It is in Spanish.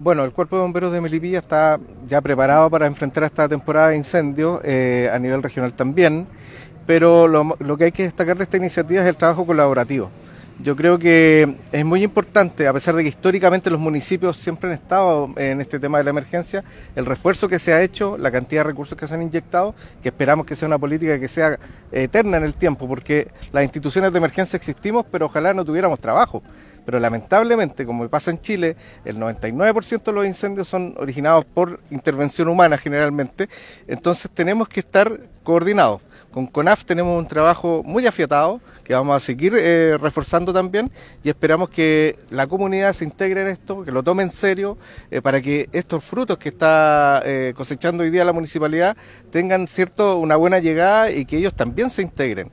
Bueno, el Cuerpo de Bomberos de Melipilla está ya preparado para enfrentar esta temporada de incendios a nivel regional también, pero lo que hay que destacar de esta iniciativa es el trabajo colaborativo. Yo creo que es muy importante, a pesar de que históricamente los municipios siempre han estado en este tema de la emergencia, el refuerzo que se ha hecho, la cantidad de recursos que se han inyectado, que esperamos que sea una política que sea eterna en el tiempo, porque las instituciones de emergencia existimos, pero ojalá no tuviéramos trabajo. Pero lamentablemente, como pasa en Chile, el 99% de los incendios son originados por intervención humana generalmente, entonces tenemos que estar coordinados. Con CONAF tenemos un trabajo muy afiatado que vamos a seguir reforzando también y esperamos que la comunidad se integre en esto, que lo tome en serio para que estos frutos que está cosechando hoy día la municipalidad tengan una buena llegada y que ellos también se integren.